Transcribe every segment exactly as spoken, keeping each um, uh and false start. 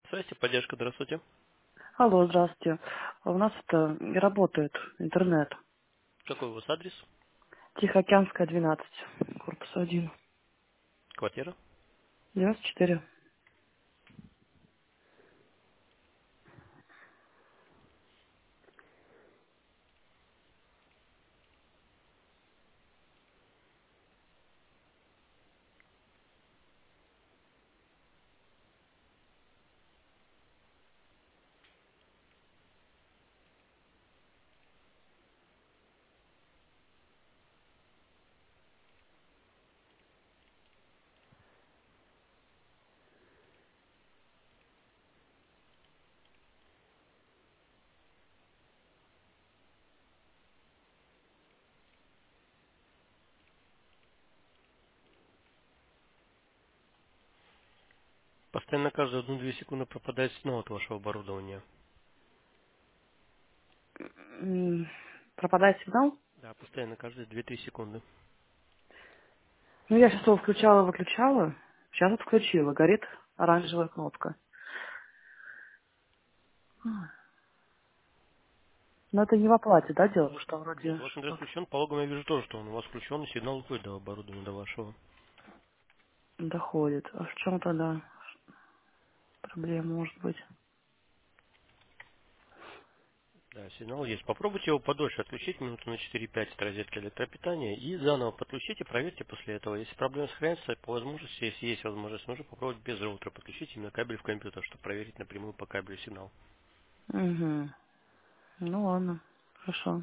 Связи, поддержка, здравствуйте. Алло, здравствуйте. А У нас это не работает интернет. Какой у вас адрес? Тихоокеанская, двенадцать, корпус один, Квартира? девяносто четыре. Постоянно каждые одну-две секунды пропадает сигнал от вашего оборудования. М, Пропадает сигнал? Да, постоянно каждые две-три секунды. Ну, я сейчас его включала-выключала. Сейчас вот включила. Горит оранжевая кнопка. А, Но это не в оплате, да, дело? Потому что Нет, вроде... у вас интернет что- включен, по логам я вижу тоже, что он у вас включен, и сигнал уходит до оборудования, до вашего. доходит. А в чем тогда проблема может быть? Да, сигнал есть. Попробуйте его подольше отключить, минуту на четыре-пять от розетки электропитания, и заново подключите, проверьте после этого. Если проблема сохраняется, по возможности, если есть возможность, можно попробовать без роутера подключить именно кабель в компьютер, чтобы проверить напрямую по кабелю сигнал. Угу. Ну ладно, хорошо.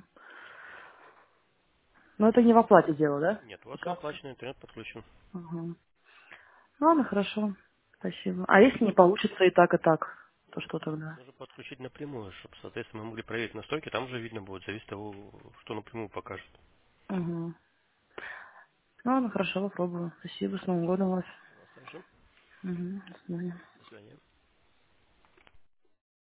Но это не в оплате дело, да? Нет, у вас все Оплата. оплачено, интернет подключен. Ага. Ладно, хорошо. Спасибо. А если не получится и так, и так, то что тогда? Нужно подключить напрямую, чтобы, соответственно, мы могли проверить настройки. Там уже видно будет, зависит от того, что напрямую покажет. Угу. Ладно, хорошо, попробую. Спасибо, с Новым годом вас. Вас также. Угу. До свидания. До свидания.